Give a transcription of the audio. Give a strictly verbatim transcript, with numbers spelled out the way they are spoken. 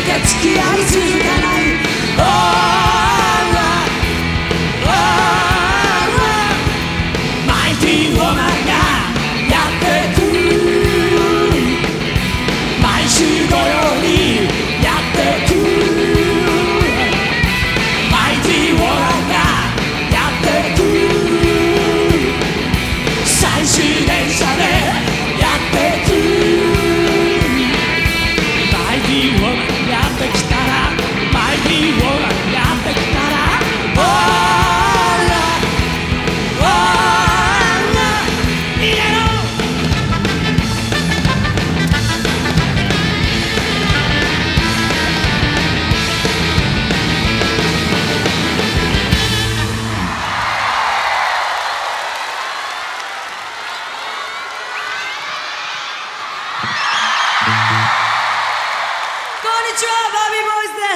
け付き合い続かない。Oh, oh, oh, マイティーウォーマンがやってくる。毎週土曜にやってくる。マイティーウォーマンがやってくる。最終電車でやってくる。マイティーウォーマンやってきたら、マイティーウォーマンやってきたら、オーラオーラ逃げろ。こんにちは、バービーボーイズです。